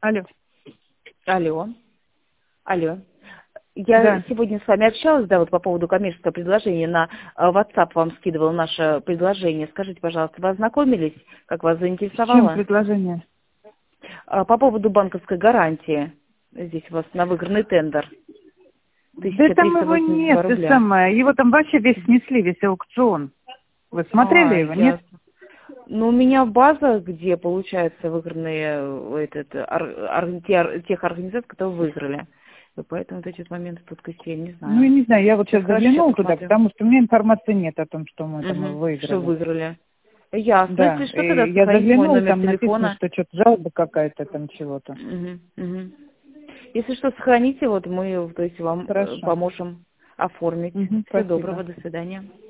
Алло. Алло. Алло. Я Да. сегодня с вами общалась, да, вот по поводу коммерческого предложения. На WhatsApp вам скидывала наше предложение. Скажите, пожалуйста, вы ознакомились? Как вас С чем заинтересовало? предложение? По поводу банковской гарантии. Здесь у вас на выигранный тендер. Да там его 1382 нет, ты рубля. самое. Его там вообще весь снесли, весь аукцион. Вы смотрели его, нет? Ясно. Ну, у меня база, где получается выигранные тех организаций, которые выиграли. И поэтому вот эти моменты тут костей не Ну, я знаю. не знаю, я вот Сейчас сейчас хорошо, заглянула туда, посмотрю. потому что у меня информации нет о том, что мы там Что выиграли. выиграли. Ясно. Да, Если что, тогда и я сохраните мой заглянула, номер там написано, телефона. что что-то жалоба какая-то там чего-то. Мгм, мгм. Если что, сохраните, вот мы, то есть вам Хорошо. поможем оформить. Всего Спасибо. доброго, до свидания.